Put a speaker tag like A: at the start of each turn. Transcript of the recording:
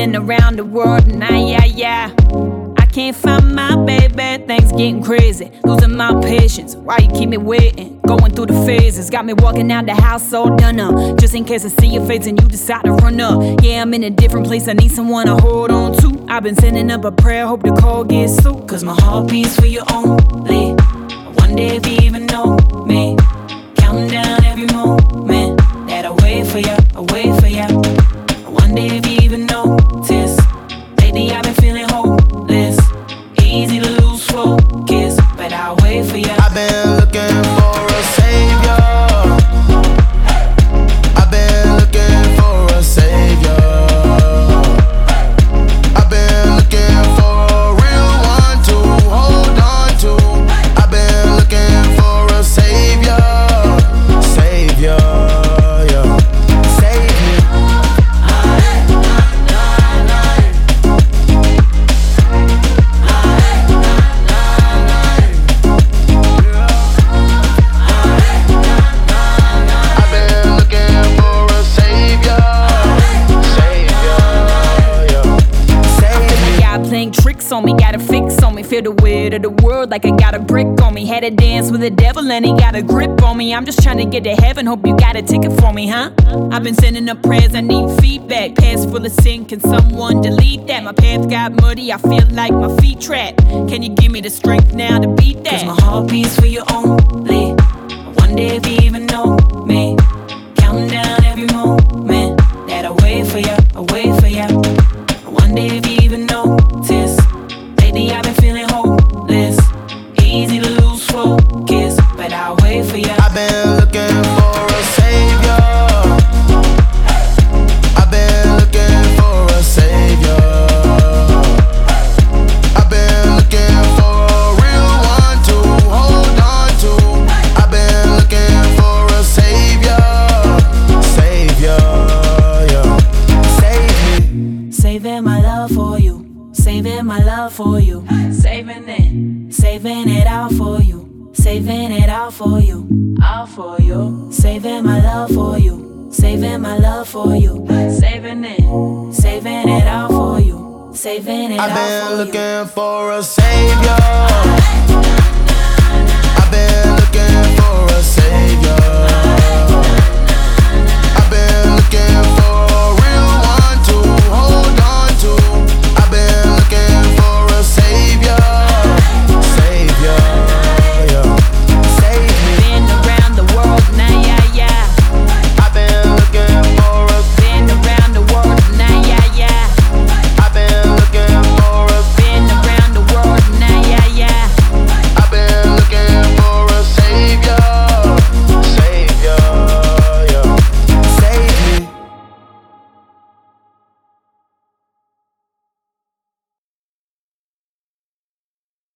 A: been around the world and I can't find my baby, things getting crazy. Losing my patience, why you keep me waiting? Going through the phases, got me walking out the house all done up. Just in case I see your face and you decide to run up. Yeah, I'm in a different place, I need someone to hold on to. I've been sending up a prayer, hope the call gets through. Cause my heart beats for you only. I wonder if you even know me. Counting down every moment that I wait for you, I wait for you. I wonder if you even notice. Lately I've been feeling hopeless. Easy to lose focus, but I'll wait for you.
B: I've been looking for a savior. I've been looking for a savior. I've been looking for a real one to hold on to. I've been looking for a savior. Savior, yeah. Save me. I've been looking for a savior. Savior, yeah. Save me.
A: Y'all playing tricks on me, got a fix on me. Feel the weight of the world like I got a brick on me. Had to dance with the devil and he got a grip on me. I'm just trying to get to heaven, hope you got a ticket for me, huh? I've been sending up prayers, I need feedback. Past full of sin, can someone delete that? My path got muddy, I feel like my feet trapped. Can you give me the strength now to beat that? Cause my heart beats for you only. I wonder if you even know me. Counting down every moment that I wait for you, I wait for you. I wonder if you even notice. Lately I've been feeling hopeless. Easy to lose focus, but I'll wait for you.
B: I've been looking for a savior. I've been looking for a savior. I've been looking for a real one to hold on to. I've been looking for a savior. Savior, yeah. Save me.
A: Saving my love for you, saving my love for you, saving it out for you, saving it out for you, all for you. Saving my love for you, saving my love for you, saving it out for you, saving it
B: I've
A: out
B: been
A: for you.
B: looking for a savior.